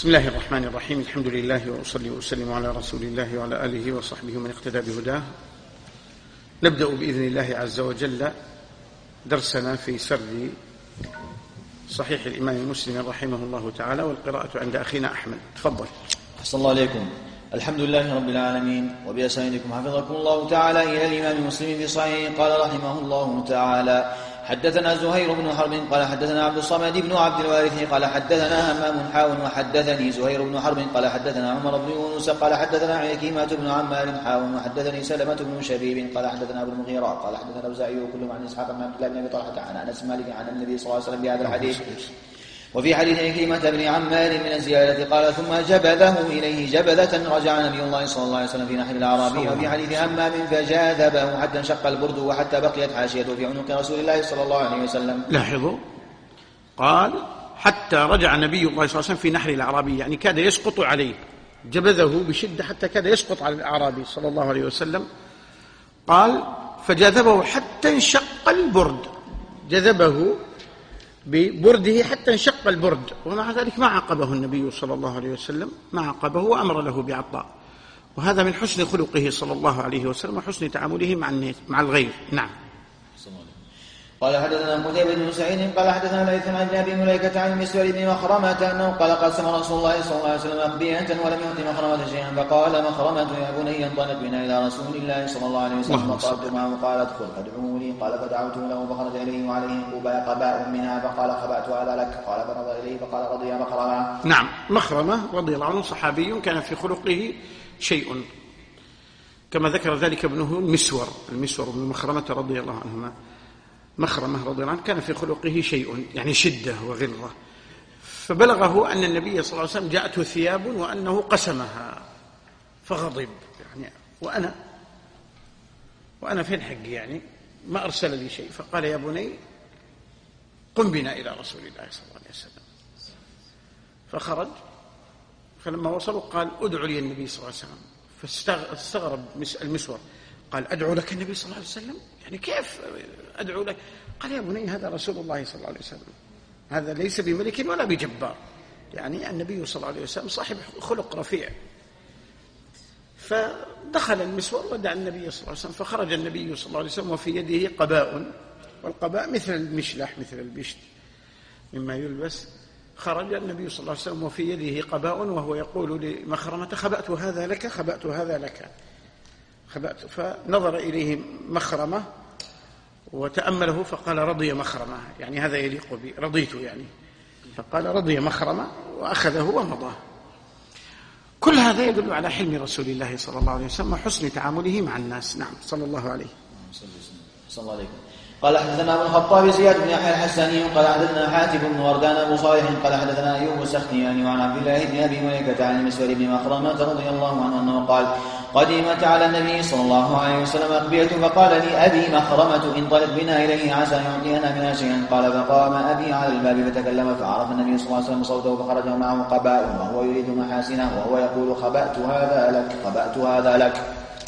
بسم الله الرحمن الرحيم. الحمد لله وأصلي وأسلم على رسول الله وعلى آله وصحبه ومن اقتدى بهداه. نبدأ بإذن الله عز وجل درسنا في سرد صحيح الإمام مسلم رحمه الله تعالى، والقراءة عند أخينا أحمد. تفضل. أحسن الله عليكم. الحمد لله رب العالمين، وبأسانيدكم حفظكم الله تعالى إلى الإمام مسلم في صحيحه قال رحمه الله تعالى: حدثنا زهير بن حرب قال حدثنا عبد الصمد بن عبد الوارث قال حدثنا همام حاون وحدثني زهير بن حرب قال حدثنا عمر بن يونس قال حدثنا عكيمة بن عمار حاون وحدثني سلمة بن شبيب قال حدثنا ابو المغيرة قال حدثنا الأوزاعي كلهم عن إسحاق بن عبد الله بن أبي طلحة عن أنس مالك عن النبي صلى الله عليه وسلم بهذا الحديث. وفي حديث عكيمة بن عمار من الزيادة قال: ثم جبذه إليه جبذة رجع نبي الله صلى الله عليه وسلم في نحر الأعرابي. وفي حديث همام فجاذبه حتى انشق البرد وحتى بقيت حاشيته في عنق رسول الله صلى الله عليه وسلم. لاحظوا، قال حتى رجع نبي الله صلى الله عليه وسلم في نحر الأعرابي، يعني كاد يسقط عليه، جبذه بشدة حتى كاد يسقط على الأعرابي صلى الله عليه وسلم. قال: فجاذبه حتى انشق البرد، جذبه ببرده حتى انشق البرد، ومع ذلك ما عاقبه النبي صلى الله عليه وسلم، ما عاقبه وأمر له بعطاء. وهذا من حسن خلقه صلى الله عليه وسلم وحسن تعامله مع الغير. نعم. قال: حدثنا قتيبة بن سعيد قال حدثنا ليث عن ابي مليكة عن المسور بن مخرمة انه قال: قسم رسول الله صلى الله عليه وسلم أقبية ولم يؤت مخرمة شيئا، فقال مخرمة: يا بني انطلق بنا الى رسول الله صلى الله عليه وسلم. فطلبت معه قال: ادخل فادعوا لي. قال: فدعوت له فخرج اليه وعليه قباء منها، فقال: خبأت هذا لك. قال: فنظر اليه فقال: رضي مخرمة. نعم، مخرمة رضي الله عنه صحابي كان في خلقه شيء، كما ذكر ذلك ابنه المسور بن مخرمة رضي الله عنهما. مخرمة رضي الله عنه كان في خلقه شيء، يعني شدة وغلظة، فبلغه أن النبي صلى الله عليه وسلم جاءته ثياب وأنه قسمها فغضب، يعني وأنا فين حقي، يعني ما أرسل لي شيء. فقال: يا بني قم بنا إلى رسول الله صلى الله عليه وسلم. فخرج، فلما وصلوا قال: ادعوا لي النبي صلى الله عليه وسلم. فاستغرب المسور، قال: أدعو لك النبي صلى الله عليه وسلم؟ يعني كيف أدعو لك؟ قال: يا بني هذا رسول الله صلى الله عليه وسلم، هذا ليس بملك ولا بجبار، يعني النبي صلى الله عليه وسلم صاحب خلق رفيع. فدخل المسور ودعا النبي صلى الله عليه وسلم، فخرج النبي صلى الله عليه وسلم وفي يده قباء، والقباء مثل المشلح مثل البشت مما يلبس. خرج النبي صلى الله عليه وسلم وفي يده قباء وهو يقول لمخرمة: خبأت هذا لك، خبأت هذا لك، خبأت. فنظر إليه مخرمة وتأمله فقال: رضي مخرمة، يعني هذا يليق بي، رضيت يعني. فقال: رضي مخرمة، وأخذه ومضى. كل هذا يدل على حلم رسول الله صلى الله عليه وسلم وحسن تعامله مع الناس. نعم، صلى الله عليه. صلى الله عليه. قال: حدثنا ابو الخطاب زياد بن يحيى الحساني قال حدثنا حاتم بن وردان ابو صالح قال حدثنا ايوب السختياني وعن عبد الله بن ابي مليكة عن المسور بن مخرمة رضي الله عنه انه قال: قدمت على النبي صلى الله عليه وسلم أقبية، فقال لي أبي مخرمة: انطلق بنا إليه عسى يعطينا منها شيئا. قال: فقام أبي على الباب فتكلم، فعرف النبي صلى الله عليه وسلم صوته، فخرج معه قباء وهو يريد محاسنه وهو يقول: خبأت هذا لك، خبأت هذا لك.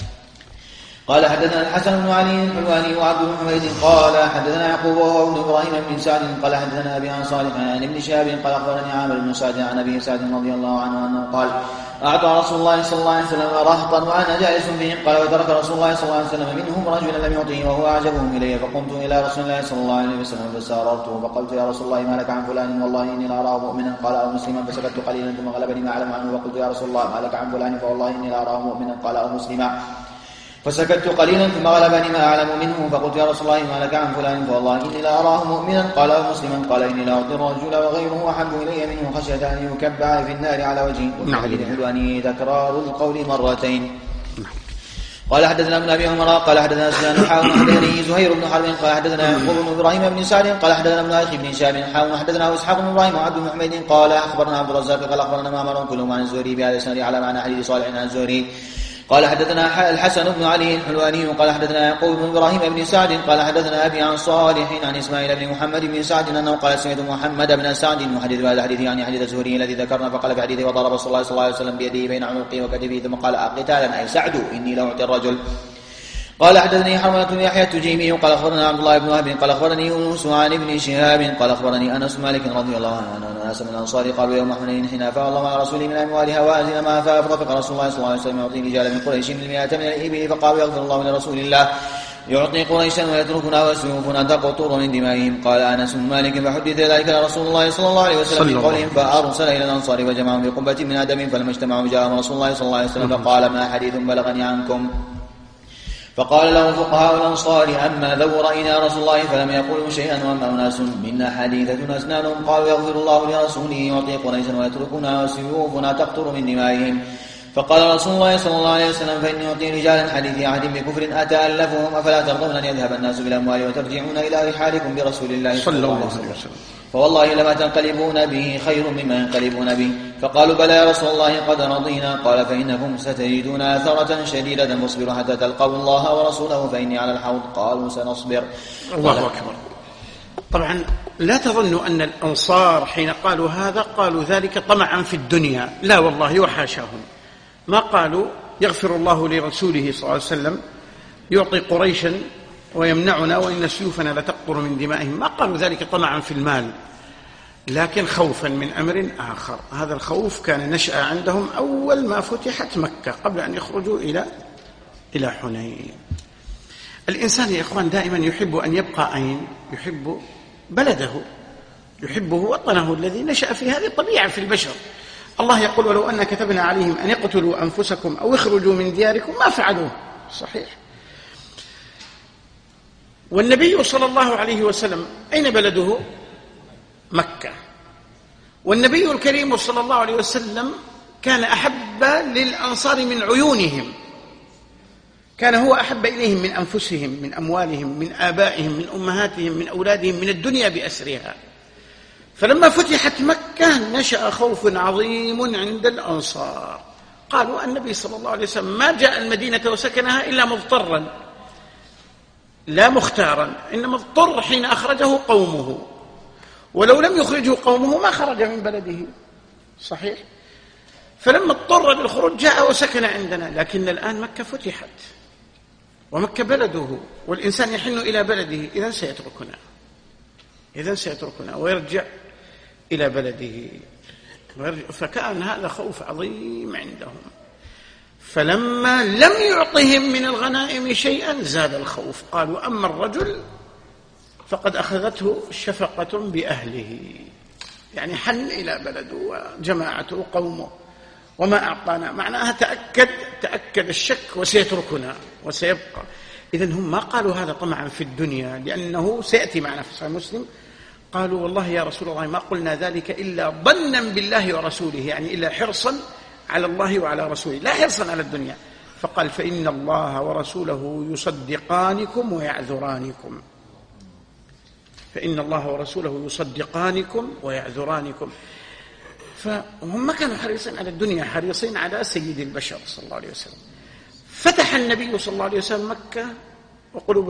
قال: حدثنا الحسن بن علي الحلواني وعبد بن حميد قال حدثنا يعقوب وهو ابن ابراهيم بن سعد قال حدثنا ابي عن صالح عن ابن شهاب قال اخبرني عامر بن سعد عن ابي سعد رضي الله عنه انه قال: اعطى رسول الله صلى الله عليه وسلم رهطا وانا جالس فيهم. قال: وترك رسول الله صلى الله عليه وسلم منهم رجلا لم يعطيه وهو اعجبهم الي، فقمت الى رسول الله صلى الله عليه وسلم فساررته فقلت: يا رسول الله ما لك عن فلان؟ والله اني لاراه مؤمنا. قال: او مسلما؟ فسكت قليلا ثم غلبني ما اعلم عنه فقلت: يا رسول الله ما لك عن فلان؟ فوالله اني لاراه مؤمنا. قال: او مسلما؟ فسكت قليلا ثم غلبني ما أعلم منه فقلت: يا رسول الله ما لك عن فلان؟ فوالله إني لا أراه مؤمنا. قال: أو مسلما؟ قال: إني لا أعطي الرجل وغيره أحب إلي منه خشية أن يكبع في النار على وجهه. وفي حديث الحلواني تكرار القول مرتين. قال: حدثنا ابن ابي عمر قال حدثنا سفيان حاون حدثني زهير بن حرب قال حدثنا يعقوب بن ابراهيم بن سعد قال حدثنا ابن اخي بن شهاب حاون حدثنا اسحاق بن ابراهيم وعبد بن حميد قال اخبرنا عبد الرزاق قال اخبرنا معمر كلهم عن الزهري بهذا الاسناد على معنى حديث صالح عن الزهري. قال: حدثنا الحسن بن علي الحلواني قال حدثنا يعقوب بن ابراهيم بن سعد قال حدثنا ابي عن صالح عن اسماعيل بن محمد بن سعد انه قال: سمعت محمد بن سعد يحدث بهذا الحديث يعني حديث الزهري الذي ذكرنا. فقال في حديثه: وضرب رسول الله صلى الله عليه وسلم بيده بين عنقه وكتفه ثم قال: اقتالا اي سعد اني لا اعطي الرجل. قال حدثني حرملة بن يحيى التجيمي قال أخبرنا عبد الله بن وهب قال أخبرني يونس عن ابن شهاب قال أخبرني أنس مالك رضي الله عنه أن ناسا من الأنصار قالوا يوم حنين حين أفاء الله على رسوله من أموالها وأزل ما أفاء فرفق رسول الله صلى الله عليه وسلم يعطي رجالا من قريش من 100 من الإبل فقالوا يغفر الله لرسول الله يعطي قريشا ويتركنا وسيوفنا تقطر من دمائهم. قال أنس بن مالك فحدث ذلك لرسول الله صلى الله عليه وسلم في قولهم فأرسل إلى الأنصار وجمعهم بقبة من آدم فلما اجتمعوا جاءهم رسول الله صلى الله عليه وسلم فقال ما حديث بلغني عنكم. فقال لهم فقهاء الأنصار أما ذو رأينا رسول الله فلم يقولوا شيئا وأما أناس منا حديثة أسنانهم قالوا يغفر الله لرسوله يعطي قريشا ويتركنا وسيوفنا تقطر من دمائهم. فقال رسول الله صلى الله عليه وسلم فإني أعطي رجالا حديث عهد بكفر أتألفهم أفلا ترضون أن يذهب الناس بالأموال وترجعون إلى رحالكم برسول الله صلى الله عليه وسلم فوالله لما تنقلبون به خير مما ينقلبون به. فقالوا بلى يا رسول الله قد رضينا. قال فإنكم ستجدون أثرة شديدة فاصبروا حتى تلقوا الله ورسوله فإني على الحوض. قالوا سنصبر. الله أكبر. طبعا لا تظنوا أن الأنصار حين قالوا هذا قالوا ذلك طمعا في الدنيا، لا والله وحاشاهم، ما قالوا يغفر الله لرسوله صلى الله عليه وسلم يعطي قريشا ويمنعنا وإن سيوفنا لتقطر من دمائهم، ما قالوا ذلك طمعا في المال، لكن خوفا من أمر آخر. هذا الخوف كان نشأ عندهم أول ما فتحت مكة قبل أن يخرجوا إلى حنين. الإنسان يا إخوان دائما يحب أن يبقى أين؟ يحب بلده، يحبه وطنه الذي نشأ فيه. هذه طبيعة في البشر. الله يقول ولو أن كتبنا عليهم أن يقتلوا أنفسكم أو يخرجوا من دياركم ما فعلوه. صحيح. والنبي صلى الله عليه وسلم أين بلده؟ مكة. والنبي الكريم صلى الله عليه وسلم كان أحب للأنصار من عيونهم، كان هو أحب إليهم من أنفسهم، من أموالهم، من آبائهم، من أمهاتهم، من أولادهم، من الدنيا بأسرها. فلما فتحت مكة نشأ خوف عظيم عند الأنصار. قالوا النبي صلى الله عليه وسلم ما جاء المدينة وسكنها إلا مضطرا لا مختارا، إنما اضطر حين أخرجه قومه، ولو لم يخرجه قومه ما خرج من بلده. صحيح. فلما اضطر للخروج جاء وسكن عندنا. لكن الآن مكة فتحت ومكة بلده والإنسان يحن إلى بلده، إذن سيتركنا ويرجع إلى بلده. فكان هذا خوف عظيم عندهم. فلما لم يعطهم من الغنائم شيئا زاد الخوف. قالوا أما الرجل فقد أخذته شفقة بأهله، يعني حن إلى بلده وجماعته وقومه وما أعطانا، معناها تأكد الشك وسيتركنا وسيبقى. إذن هم ما قالوا هذا طمعا في الدنيا، لأنه سيأتي معنا في صحيح مسلم قالوا والله يا رسول الله ما قلنا ذلك إلا ظنا بالله ورسوله، يعني إلا حرصا على الله وعلى رسوله، لا حرصا على الدنيا. فقال فإن الله ورسوله يصدقانكم ويعذرانكم، فإن الله ورسوله يصدقانكم ويعذرانكم. فهم ما كانوا حريصين على الدنيا، حريصين على سيد البشر صلى الله عليه وسلم. فتح النبي صلى الله عليه وسلم مكة وقلوب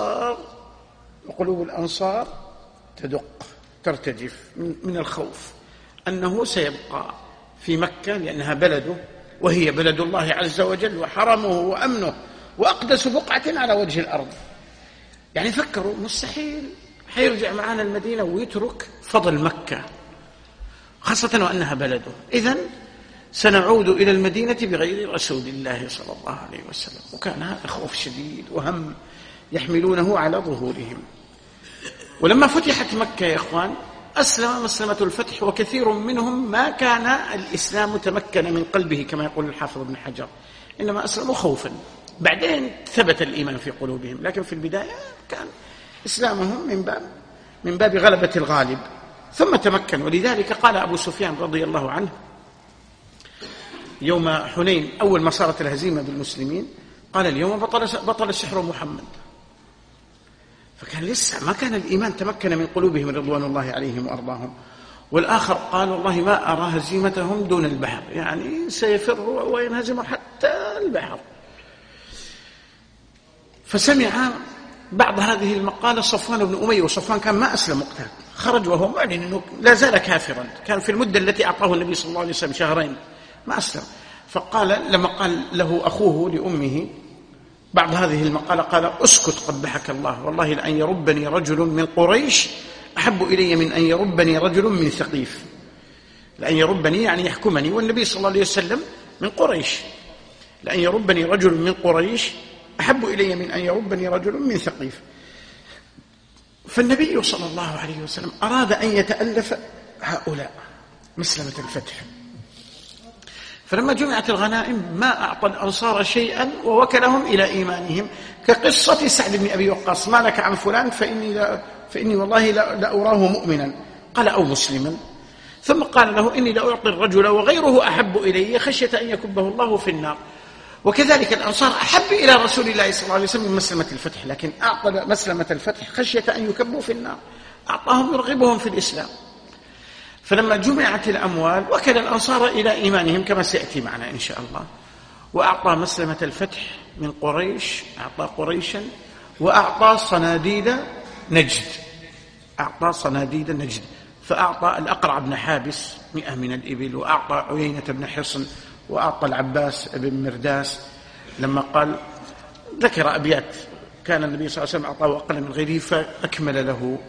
الأنصار تدق ترتجف من الخوف أنه سيبقى في مكة، لأنها بلده وهي بلد الله عز وجل وحرمه وأمنه وأقدس بقعة على وجه الأرض. يعني فكروا مستحيل حيرجع معنا المدينة ويترك فضل مكة، خاصة وأنها بلده. إذن سنعود إلى المدينة بغير رسول الله صلى الله عليه وسلم. وكان هذا خوف شديد وهم يحملونه على ظهورهم. ولما فتحت مكة يا إخوان أسلم مسلمة الفتح، وكثير منهم ما كان الإسلام تمكن من قلبه كما يقول الحافظ ابن حجر، إنما أسلموا خوفا، بعدين ثبت الإيمان في قلوبهم، لكن في البداية كان إسلامهم من باب غلبة الغالب، ثم تمكن. ولذلك قال أبو سفيان رضي الله عنه يوم حنين أول ما صارت الهزيمة بالمسلمين قال اليوم بطل سحر محمد. فكان لسه ما كان الإيمان تمكن من قلوبهم رضوان الله عليهم وأرضاهم. والآخر قال والله ما أرى هزيمتهم دون البحر، يعني سيفر وينهزم حتى البحر. فسمع بعض هذه المقالة صفوان بن أمية، وصفوان كان ما أسلم وقتها، خرج وهو معلن أنه لا زال كافرا، كان في المدة التي أعطاه النبي صلى الله عليه وسلم شهرين ما أسلم. فقال لما قال له أخوه لأمه بعد هذه المقالة قال: اسكت قبحك الله، والله لأن يربني رجل من قريش أحب إلي من أن يربني رجل من ثقيف. لأن يربني يعني يحكمني، والنبي صلى الله عليه وسلم من قريش. لأن يربني رجل من قريش أحب إلي من أن يربني رجل من ثقيف. فالنبي صلى الله عليه وسلم أراد أن يتألف هؤلاء مسلمة الفتح. فلما جمعت الغنائم ما أعطى الأنصار شيئا ووكلهم إلى إيمانهم، كقصة سعد بن أبي وقاص: ما لك عن فلان فإني والله لا أراه مؤمنا، قال: أو مسلما. ثم قال له: إني لأعطي الرجل وغيره أحب إلي خشية أن يكبه الله في النار. وكذلك الأنصار أحب إلى رسول الله صلى الله عليه وسلم من مسلمة الفتح، لكن أعطى مسلمة الفتح خشية أن يكبوا في النار، أعطاهم يرغبهم في الإسلام. فلما جمعت الأموال وكل الأنصار إلى إيمانهم كما سيأتي معنا إن شاء الله. وأعطى مسلمة الفتح من قريش، أعطى قريشا، وأعطى صناديد نجد، أعطى صناديد نجد. فأعطى الأقرع بن حابس 100 من الإبل، وأعطى عيينة بن حصن، وأعطى العباس بن مرداس. لما قال ذكر أبيات كان النبي صلى الله عليه وسلم أعطاه أقل من غيره فأكمل له.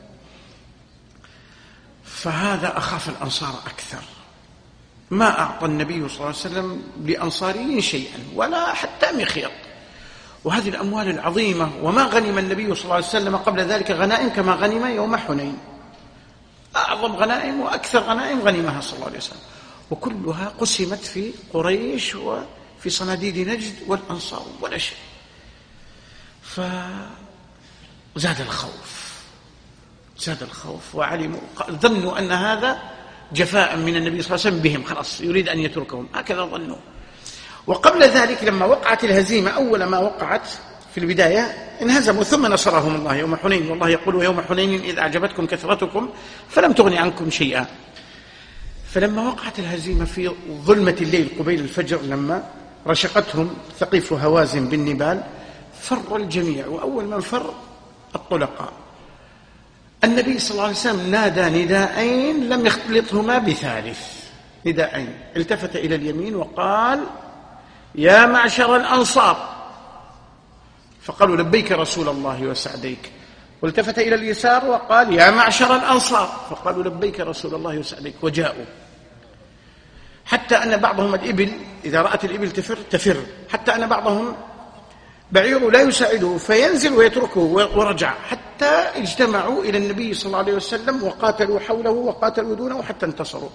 فهذا أخاف الأنصار أكثر. ما أعطى النبي صلى الله عليه وسلم لأنصاري شيئا ولا حتى مخيط. وهذه الأموال العظيمة، وما غنم النبي صلى الله عليه وسلم قبل ذلك غنائم كما غنم يوم حنين، أعظم غنائم وأكثر غنائم غنمها صلى الله عليه وسلم، وكلها قسمت في قريش وفي صناديد نجد والأنصار ولا شيء. فزاد الخوف وعلموا، ظنوا أن هذا جفاء من النبي صلى الله عليه وسلم بهم، خلاص يريد أن يتركهم، هكذا ظنوا. وقبل ذلك لما وقعت الهزيمة، أول ما وقعت في البداية انهزموا، ثم نصرهم الله يوم حنين. والله يقول: يوم حنين إذ أعجبتكم كثرتكم فلم تغن عنكم شيئا. فلما وقعت الهزيمة في ظلمة الليل قبيل الفجر، لما رشقتهم ثقيف هوازن بالنبال، فر الجميع، وأول من فر الطلقاء. النبي صلى الله عليه وسلم نادى نداءين لم يختلطهما بثالث، نداءين. التفت إلى اليمين وقال: يا معشر الأنصار، فقالوا: لبيك رسول الله وسعديك. والتفت إلى اليسار وقال: يا معشر الأنصار، فقالوا: لبيك رسول الله وسعديك. وجاءوا، حتى أن بعضهم الإبل إذا رأت الإبل تفر، حتى أن بعضهم بعيره لا يساعده فينزل ويتركه، ورجع حتى اجتمعوا إلى النبي صلى الله عليه وسلم وقاتلوا حوله وقاتلوا دونه حتى انتصروا.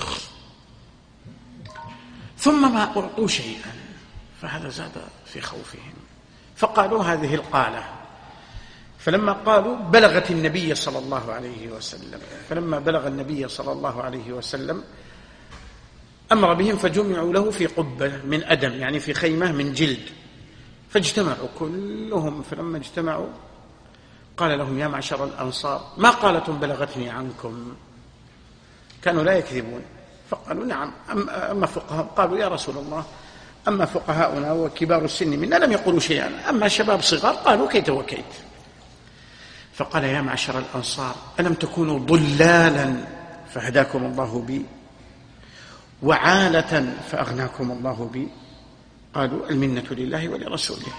ثم ما أعطوا شيئا، فهذا زاد في خوفهم، فقالوا هذه القالة. فلما قالوا بلغت النبي صلى الله عليه وسلم، فلما بلغ النبي صلى الله عليه وسلم أمر بهم فجمعوا له في قبة من أدم، يعني في خيمة من جلد، فاجتمعوا كلهم. فلما اجتمعوا قال لهم: يا معشر الأنصار، ما قالتم بلغتني عنكم؟ كانوا لا يكذبون، فقالوا: نعم. أما فقهاء قالوا: يا رسول الله، أما فقهاؤنا وكبار السن منا لم يقولوا شيئا، أما شباب صغار قالوا كيت وكيت. فقال: يا معشر الأنصار، ألم تكونوا ضلالا فهداكم الله بي، وعالة فأغناكم الله بي؟ قالوا: المنة لله ولرسوله.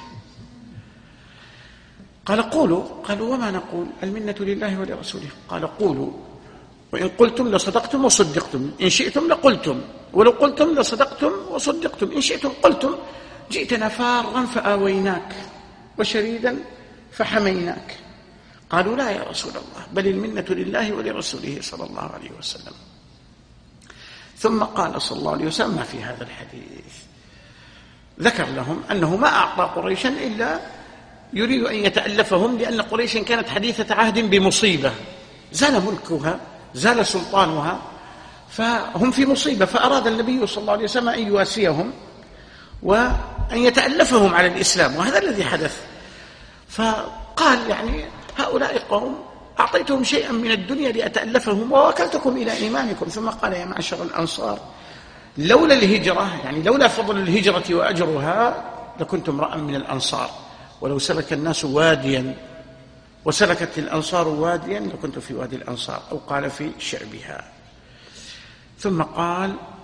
قال: قولوا. قالوا: وما نقول؟ المنة لله ولرسوله. قال: قولوا، وإن قلتم لصدقتم وصدقتم، إن شئتم لقلتم، ولو قلتم لصدقتم وصدقتم، إن شئتم قلتم جئتنا فارا فآويناك وشريدا فحميناك. قالوا: لا يا رسول الله، بل المنة لله ولرسوله صلى الله عليه وسلم. ثم قال صلى الله عليه وسلم ما في هذا الحديث، ذكر لهم أنه ما أعطى قريشا إلا يريد أن يتألفهم، لأن قريشا كانت حديثة عهد بمصيبة، زال ملكها، زال سلطانها، فهم في مصيبة، فأراد النبي صلى الله عليه وسلم أن يواسيهم وأن يتألفهم على الإسلام، وهذا الذي حدث. فقال: يعني هؤلاء قوم أعطيتهم شيئا من الدنيا لأتألفهم ووكلتكم إلى إيمانكم. ثم قال: يا معشر الأنصار، لولا الهجرة، يعني لولا فضل الهجرة وأجرها لكنت امرأ من الأنصار، ولو سلك الناس واديا وسلكت الأنصار واديا لكنت في وادي الأنصار، أو قال في شعبها. ثم قال: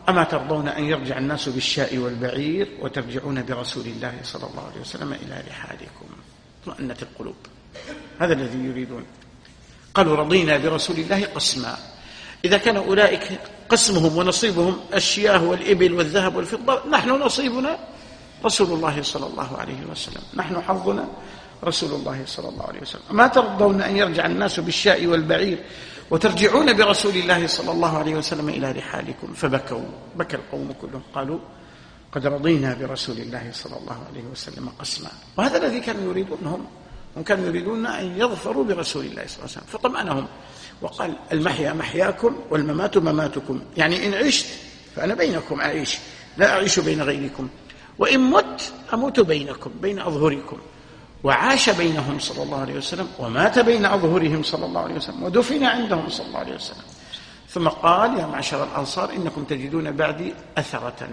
أما ترضون أن يرجع الناس بالشاء والبعير وترجعون برسول الله صلى الله عليه وسلم إلى رحالكم. اطمأنت القلوب، هذا الذي يريدون. قالوا رضينا برسول الله قسما. إذا كان أولئك قسمهم ونصيبهم الشياه والإبل والذهب والفضة، نحن نصيبنا رسول الله صلى الله عليه وسلم، نحن حظنا رسول الله صلى الله عليه وسلم. ما ترضون أن يرجع الناس بالشاء والبعير وترجعون برسول الله صلى الله عليه وسلم إلى رحالكم. فبكوا، بكى القوم كلهم، قالوا قد رضينا برسول الله صلى الله عليه وسلم قسما. وهذا الذي كانوا يريدونهم، هم كانوا يريدون أن يظفروا برسول الله صلى الله عليه وسلم، فطمأنهم وقال المحيا محياكم والممات مماتكم، يعني إن عشت فأنا بينكم أعيش، لا أعيش بين غيركم، وإن مت أموت بينكم بين أظهركم. وعاش بينهم صلى الله عليه وسلم ومات بين أظهرهم صلى الله عليه وسلم ودفن عندهم صلى الله عليه وسلم. ثم قال يا معشر الأنصار إنكم تجدون بعدي أثرة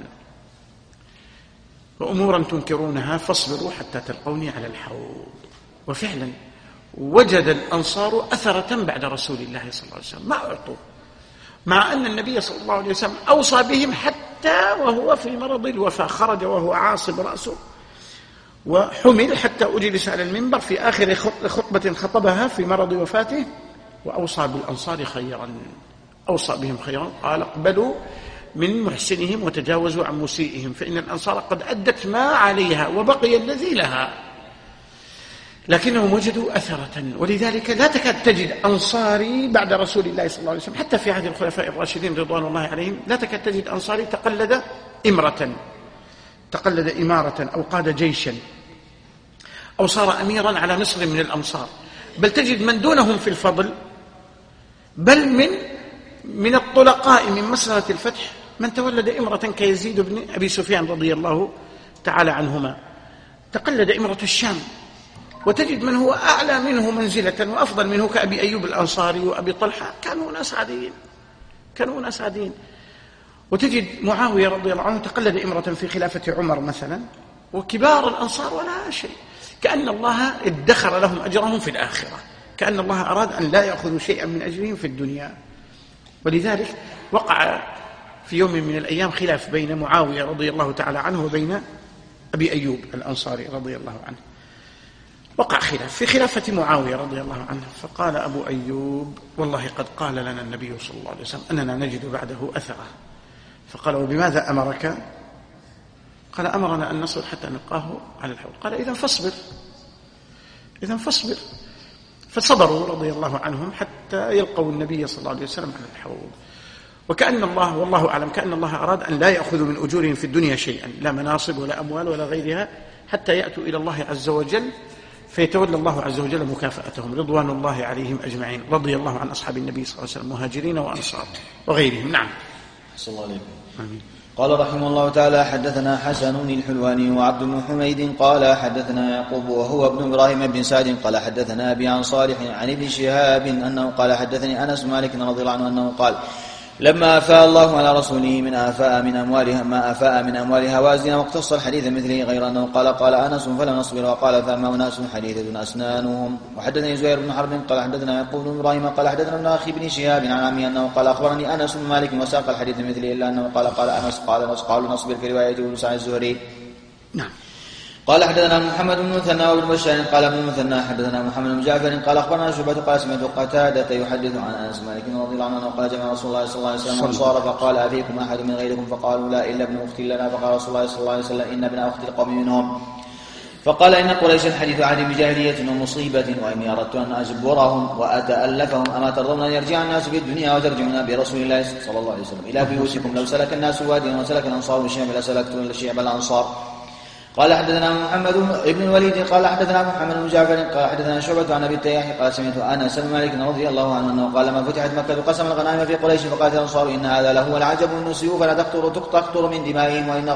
وأمورا تنكرونها فاصبروا حتى تلقوني على الحوض. وفعلا وجد الأنصار أثرة بعد رسول الله صلى الله عليه وسلم، ما أعطوه، مع أن النبي صلى الله عليه وسلم أوصى بهم حتى وهو في مرض الوفاة، خرج وهو عاصب رأسه وحمل حتى أجلس على المنبر في آخر خطبة خطبها في مرض وفاته، وأوصى بالأنصار خيرا، أوصى بهم خيرا، قال اقبلوا من محسنهم وتجاوزوا عن مسيئهم، فإن الأنصار قد أدت ما عليها وبقي الذي لها. لكنهم وجدوا أثرة، ولذلك لا تكاد تجد أنصاري بعد رسول الله صلى الله عليه وسلم، حتى في عهد الخلفاء الراشدين رضوان الله عليهم لا تكاد تجد أنصاري تقلد إمرة، تقلد إمارة أو قاد جيشا أو صار أميرا على مصر من الأمصار، بل تجد من دونهم في الفضل، بل من الطلقاء من مسألة الفتح من تولد إمرة كيزيد بن أبي سفيان رضي الله تعالى عنهما، تقلد إمرة الشام. وتجد من هو أعلى منه منزلة وأفضل منه كأبي أيوب الأنصاري وأبي طلحة، كانوا ناس عاديين. وتجد معاوية رضي الله عنه تقلد إمرة في خلافة عمر مثلا، وكبار الأنصار ولا شيء، كأن الله ادخر لهم أجرهم في الآخرة، كأن الله أراد أن لا يأخذوا شيئا من أجرهم في الدنيا. ولذلك وقع في يوم من الأيام خلاف بين معاوية رضي الله تعالى عنه وبين أبي أيوب الأنصاري رضي الله عنه، وقع خلاف في خلافة معاوية رضي الله عنه، فقال أبو أيوب والله قد قال لنا النبي صلى الله عليه وسلم أننا نجد بعده أثره. فقال وبماذا أمرك؟ قال أمرنا أن نصبر حتى نلقاه على الحوض. قال إذن فاصبر. فصبروا رضي الله عنهم حتى يلقوا النبي صلى الله عليه وسلم على الحوض. وكأن الله، والله أعلم، كأن الله أراد أن لا يأخذوا من أجورهم في الدنيا شيئا، لا مناصب ولا أموال ولا غيرها، حتى يأتوا إلى الله عز وجل فيتولى الله عز وجل مكافأتهم رضوان الله عليهم أجمعين. رضي الله عن أصحاب النبي صلى الله عليه وسلم مهاجرين وأنصار وغيرهم. نعم. صلى الله عليه وسلم. آمين. قال رحمه الله تعالى حدثنا حسن الحلواني وعبد بن حميد قال حدثنا يعقوب وهو ابن إبراهيم بن سعد قال حدثنا أبي عن صالح عن ابن شهاب أنه قال حدثني أنس مالك رضي الله عنه أنه قال لما أفاء الله على رسوله من أفاء من أموالها ما أفاء من أموالها وازنا، واقتص الحديث مثله غير أنه قال أنس فلا نصبر، وقال فأما أناس حديثة أسنانهم. وحدثني زهير بن حرب قال حدثنا يعقوب بن إبراهيم قال حدثنا ابن أخي بن شهاب عن عمي أنه قال أخبرني أنس بن مالك وساق الحديث مثله إلا أنه قال أنس قالوا نصبر في رواية يونس عن الزهري. نعم. قال حدثنا محمد بن المثنى وابن بشار قال ابن المثنى حدثنا محمد بن جعفر قال اخبرنا شعبة قال سمعت قتادة يحدث عن انس مالك رضي الله عنه قال جمع رسول الله صلى الله عليه وسلم وانصار فقال افيكم احد من غيركم؟ فقالوا لا الا ابن اخت لنا. فقال رسول الله صلى الله عليه وسلم ان ابن اخت القوم منهم. فقال ان قريشا حديث عهد بجاهلية ومصيبة واني اردت ان اجبرهم واتالفهم. اما ترضون ان يرجع الناس في الدنيا وترجعون برسول الله صلى الله عليه وسلم الى بيوتكم؟ لو سلك الناس واديا وسلك الانصار شعبا لسلكتم شعب الانصار. قال حدثنا محمد بن الوليد قال حدثنا محمد بن جعفر قال حدثنا شعبة عن ابي التياح قال سمعت انس بن مالك رضي الله عنه انه قال ما فتحت مكة قسم الغنائم في قريش فقالت الانصار ان هذا لهو العجب ان السيوف لا تقطر من دمائهم وان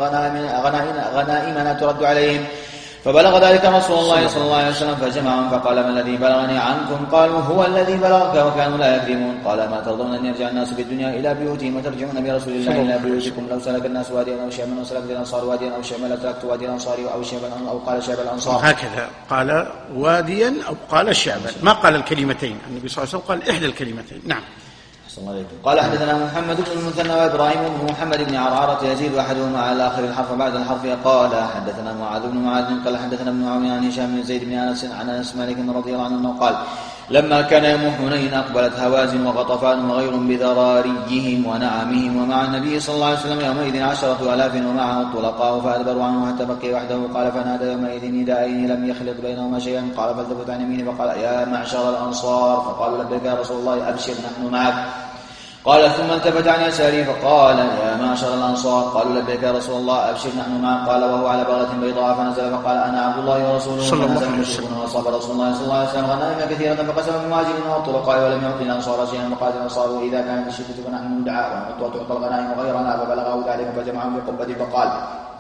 غنائمنا ترد عليهم. فبلغ ذلك رسول الله صلى الله عليه وسلم فجمعهم فقال ما الذي بلغني عنكم؟ قالوا هو الذي بلغك. وكانوا لا يكذبون. قال ما ترضون ان يرجع الناس بالدنيا الى بيوتهم وترجعون برسول الله الى بيوتكم؟ لو سلك الناس واديا او شعبا وسلكت الانصار واديا او شعبا لتركت وادي الانصار او شعبا او قال شعب الانصار. هكذا قال واديا او قال شعبا، ما قال الكلمتين. النبي صلى الله عليه وسلم قال احدى الكلمتين. نعم. قال حدثنا محمد بن المثنى وإبراهيم بن محمد بن عرعرة يزيد أحدهما على آخر الحرف بعد الحرف. قال حدثنا معاذ بن معاذ قال حدثنا ابن عون عن هشام بن زيد بن أنس عن أنس مالك رضي الله عنه قال لما كان يوم حنين أقبلت هوازن وغطفان وغير بذراريهم ونعمهم ومع النبي صلى الله عليه وسلم يومئذ 10,000 ومعه الطلقاء فأدبروا عنه حتى بقي وحده. قال فنادى يومئذ نداءين لم يخلط بينهما شيئا. قال فالتفت عن يمينه فقال يا معشر الأنصار فقالوا لبيك يا رسول الله أبشر نحن معك. قال ثم التفت عن يساره فقال يا معشر الأنصار قالوا لبيك يا رسول الله أبشر نحن معك. قال وهو على بغلة بيضاء فنزل فقال أنا عبد الله ورسوله فنزل مشركون وأصاب رسول الله صلى الله عليه وسلم غنائم كثيرة فقسم المهاجرين والطلقاء ولم يعطي الأنصار شيئا. وقال الأنصار إذا كانت الشدة فنحن ندعى ونعطى وتعطى الغنائم غيرنا. فبلغه ذلك فجمعهم بقبة فقال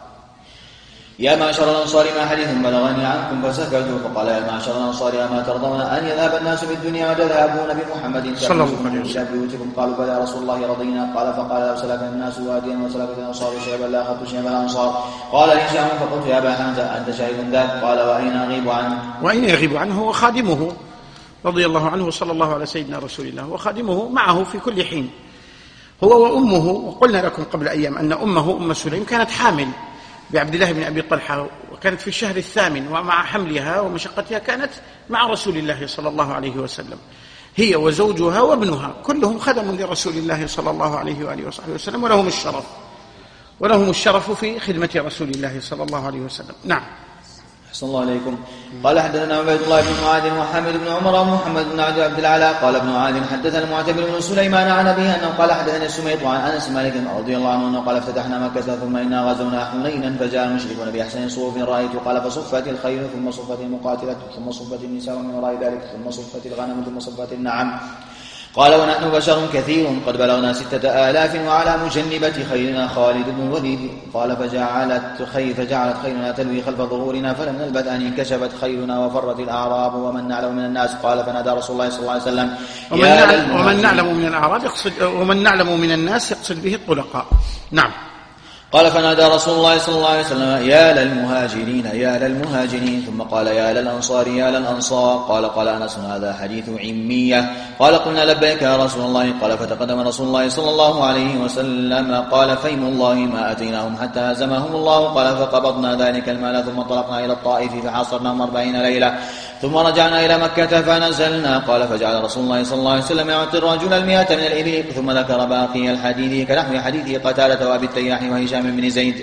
يا معشر الأنصار ما حديث بلغني عنكم فسكتوا. فقال يا معشر الأنصار أما ترضون أن يذهب الناس بالدنيا وتذهبون بمحمد صلى الله عليه وسلم؟ قالوا بلى يا رسول الله رضينا. قال فقال لو سلك الناس واديا وسلكت الأنصار شعبا لا أخذت شعب الأنصار. قال لي هشام فقلت يا أبا حمزة أنت شاهد ذاك؟ قال وأين أغيب عنه؟ وأين يغيب عنه؟ هو خادمه رضي الله عنه وصلى الله على سيدنا رسول الله وخادمه معه في كل حين هو وأمه. وقلنا لكم قبل أيام أن أمه أم سليم كانت حامل بعبد الله بن أبي طلحة وكانت في الشهر 8 ومع حملها ومشقتها كانت مع رسول الله صلى الله عليه وسلم هي وزوجها وابنها كلهم خدم لرسول الله صلى الله عليه وآله وصحبه وسلم ولهم الشرف في خدمة رسول الله صلى الله عليه وسلم. نعم. صلى الله عليكم. قال حدثنا عبيد الله بن معاذ وحامد بن عمر ومحمد بن عبد العلاء قال ابن معاذ حدثنا المعتمر بن سليمان عن أبيه أنه قال حدثنا السميط عن أنس مالك رضي الله عنه أنه قال افتتحنا مكة ثم إنا غزونا حنينا فجاء المشركون بأحسن صفوف رأيت. قال فصفت الخيل ثم صفت المقاتلة ثم صفت النساء من وراء ذلك ثم صفت الغنم ثم صفت النعم. قال ونحن بشر كثير قد بلغنا 6,000 وعلى مجنبة خيلنا خالد بن الوليد. قال فجعلت خيلنا تلوي خلف ظهورنا فلم نلبث أن انكشفت خيلنا وفرت الأعراب ومن نعلم من الناس. قال فنادى رسول الله صلى الله عليه وسلم ومن نعلم من الأعراب ومن نعلم من الناس يقصد به الطلقاء. نعم. قال فنادى رسول الله صلى الله عليه وسلم يا للمهاجرين ثم قال يا للأنصار. قال أنس هذا حديث عمية. قال قلنا لبيك يا رسول الله. قال فتقدم رسول الله صلى الله عليه وسلم قال فيم الله ما أتيناهم حتى هزمهم الله. قال فقبضنا ذلك المال ثم انطلقنا إلى الطائف فحاصرناهم 40 ليلة ثم رجعنا إلى مكة فنزلنا. قال فجعل رسول الله صلى الله عليه وسلم يعطي الرجل 100 من الإبل ثم ذكر باقي الحديث كنحو حديث قتادة وأبي التياح وهشام بن زيد.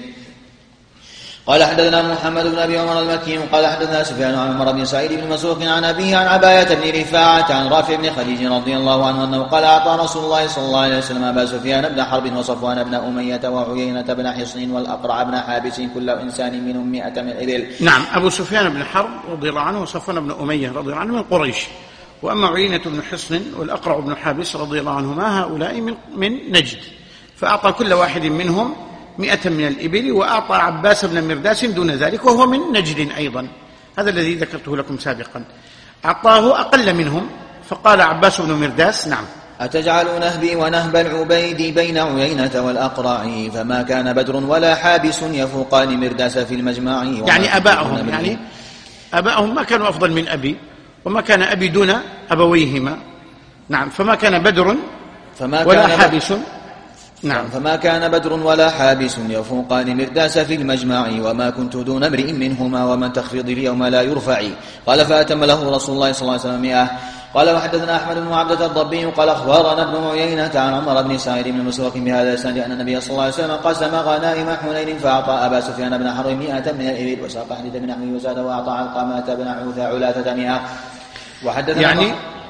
قال حدثنا محمد بن أبي عمر المكي قال حدثنا سفيان عن عمر بن سعيد بن مسروق عن أبيه عن عباية بن رفاعة عن رافع بن خديج رضي الله عنه أنه قال أعطى رسول الله صلى الله عليه وسلم أبا سفيان بن حرب وصفوان بن أمية وعيينة بن حصن والأقرع بن حابس كل إنسان منهم 100 من الإبل. نعم. أبو سفيان بن حرب رضي الله عنه وصفوان بن أمية رضي الله عنه من قريش وأما عيينة بن حصن والأقرع بن حابس رضي الله عنهما هؤلاء من نجد فأعطى كل واحد منهم 100 من الإبل وأعطى عباس بن مرداس دون ذلك وهو من نجد أيضا. هذا الذي ذكرته لكم سابقا. أعطاه أقل منهم فقال عباس بن مرداس نعم أتجعل نهبي ونهب العبيد بين عيينة والأقرع فما كان بدر ولا حابس يفوقان مرداس في المجمع. يعني أباءهم ما كانوا أفضل من أبي وما كان أبي دون أبويهما. نعم. فما كان بدر ولا حابس. نعم. فما كان بدر ولا حابس يفوقان مرداس في المجمع وما كنت دون امرئ منهما ومن تخفض اليوم لا يرفع. قال فأتم له رسول الله صلى الله عليه وسلم 100. قال وحدثنا أحمد بن عبدة الضبي قال أخبرنا ابن عيينة عن عمر بن سعيد بن مسروق بهذا الإسناد أن النبي صلى الله عليه وسلم قسم غنائم حنين فأعطى أبا سفيان بن حرب 100 من الإبل وساق حديث بن نحوه وزاد وأعطى علقمة بن علاثة 100. وحدثنا يعني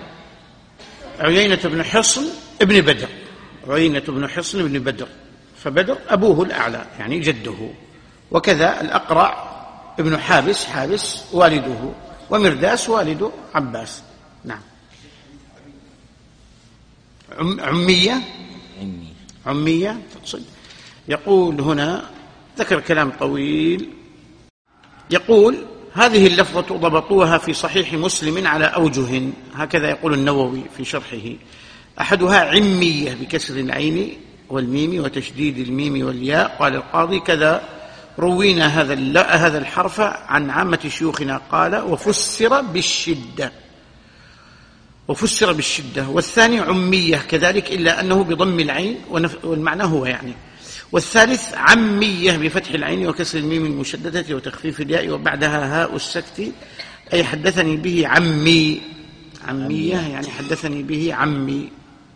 عيينة بن حصن ابن بدر عيينة بن حصن بن بدر فبدر أبوه الأعلى يعني جده وكذا الأقرع ابن حابس والده ومرداس والد عباس. نعم. عمية تقصد. يقول هنا ذكر كلام طويل يقول هذه اللفظة ضبطوها في صحيح مسلم على أوجه هكذا يقول النووي في شرحه. أحدها عمية بكسر العين والميم وتشديد الميم والياء. قال القاضي كذا روينا هذا الحرف عن عامة شيوخنا قال وفسر بالشدة وفسر بالشدة. والثاني عمية كذلك إلا أنه بضم العين والمعنى هو يعني. والثالث عمية بفتح العين وكسر الميم المشددة وتخفيف الياء وبعدها هاء السكت، أي حدثني به عمي. عمية يعني حدثني به عمي.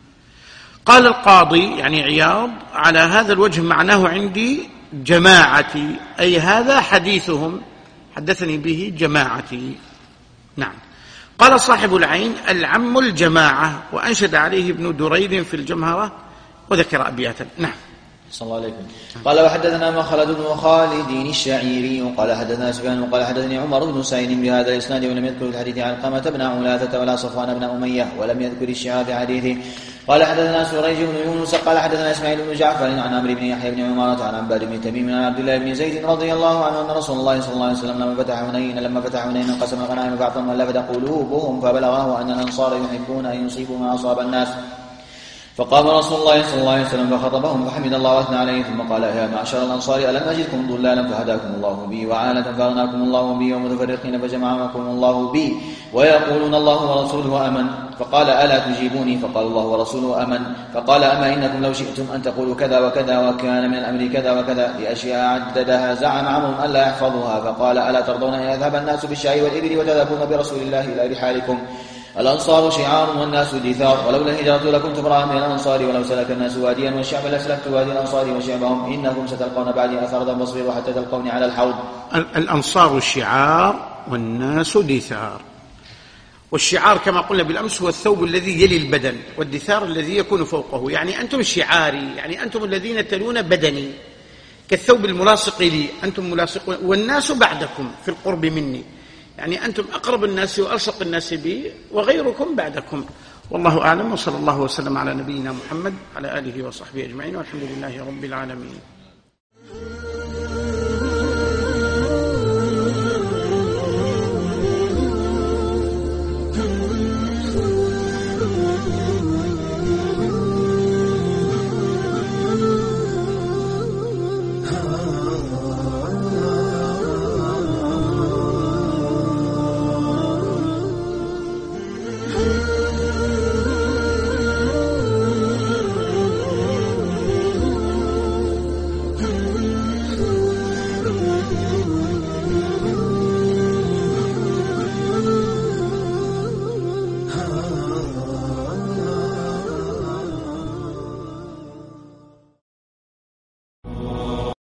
قال القاضي يعني عياض: على هذا الوجه معناه عندي جماعتي، أي هذا حديثهم حدثني به جماعتي. نعم. قال صاحب العين: العم الجماعة. وأنشد عليه ابن دريد في الجمهرة وذكر أبياتا. نعم. صلى الله عليكم. قال وحدثنا مخلد بن خالد الشعيري قال حدثنا سفيان قال حدثني عمر بن سعيد بهذا الاسناد ولم يذكر الحديث عن علقمة بن علاثة ولا صفوان بن أمية ولم يذكر الشعار في حديثه. قال حدثنا سريج بن يونس قال حدثنا اسماعيل بن جعفر عن عمرو بن يحيى بن عمارة عن عباد بن تميم عن عبد الله بن زيد رضي الله عنه ان رسول الله صلى الله عليه وسلم لما فتح حنين قسم الغنائم بعضهم ولفت قلوبهم فبلغه ان الانصار يحبون ان يصيبوا ما اصاب الناس. فقام رسول الله صلى الله عليه وسلم فخطبهم فحمد الله واثنى عليه ثم قال: يا معشر الانصار الم اجدكم ضلالا فهداكم الله بي وعالة فاغناكم الله بي ومتفرقين فجمعكم الله بي ويقولون الله ورسوله امن. فقال: الا تجيبوني؟ فقال: الله ورسوله امن. فقال: اما انكم لو شئتم ان تقولوا كذا وكذا وكان من الامر كذا وكذا لاشياء عددها زعم عمرو الا يحفظها. فقال: الا ترضون ان يذهب الناس بالشعير والابل وتذهبون برسول الله الى رحالكم؟ الأنصار شعار والناس دثار، ولولا الهجرة لكنت امرأ من الأنصار، ولو سلك الناس واديا والشعب لسلكت وادي الأنصار وشعبهم، إنكم ستلقون بعدي أثرا فاصبروا حتى تلقوني على الحوض. الأنصار شعار والناس دثار. والشعار كما قلنا بالأمس هو الثوب الذي يلي البدن، والدثار الذي يكون فوقه. يعني أنتم شعاري، يعني أنتم الذين تلون بدني كالثوب الملاصق لي، أنتم ملاصقون، والناس بعدكم في القرب مني، يعني أنتم أقرب الناس وألصق الناس بي وغيركم بعدكم. والله أعلم، وصلى الله وسلم على نبينا محمد على آله وصحبه أجمعين، والحمد لله رب العالمين.